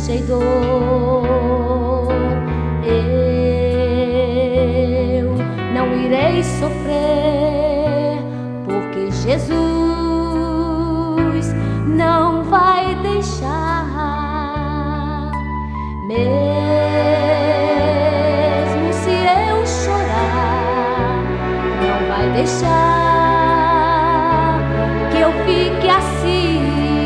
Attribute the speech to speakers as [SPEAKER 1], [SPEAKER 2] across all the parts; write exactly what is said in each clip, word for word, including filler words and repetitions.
[SPEAKER 1] e dor. Eu não irei sofrer, porque Jesus não vai deixar. Mesmo se eu chorar, não vai deixar que eu fique assim.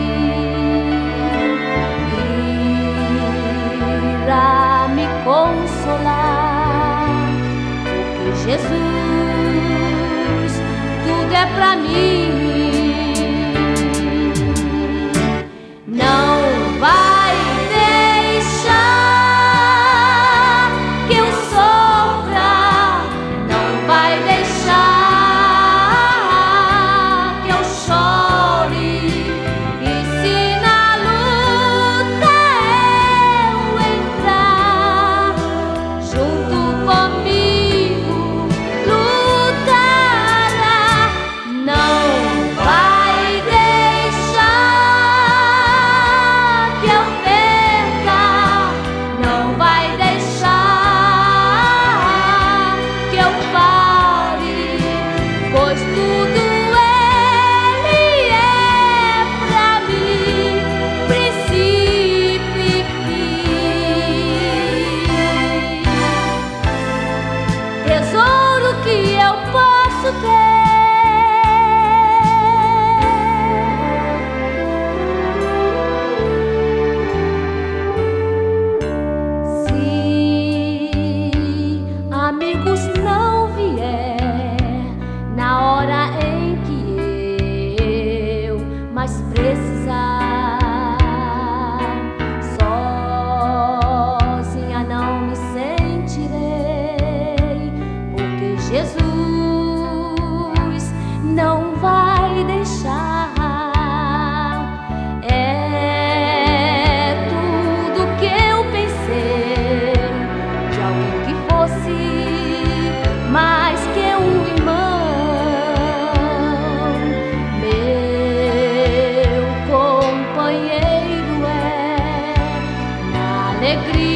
[SPEAKER 1] Irá me consolar, porque Jesus tudo é pra mim. Não vai deixar que eu sofra, não vai deixar que eu chore. E se na luta eu entrar, junto comigo lutará. Não vai deixar que eu perca, não vai deixar que eu pare, pois tudo Ele é pra mim, princípio e fim, tesouro que eu posso ter. Se amigos não vier na hora em que eu mais precisar, sozinha não me sentirei, porque Jesus não vai deixar. É tudo que eu pensei de alguém que fosse mais que um irmão. Meu companheiro é na alegria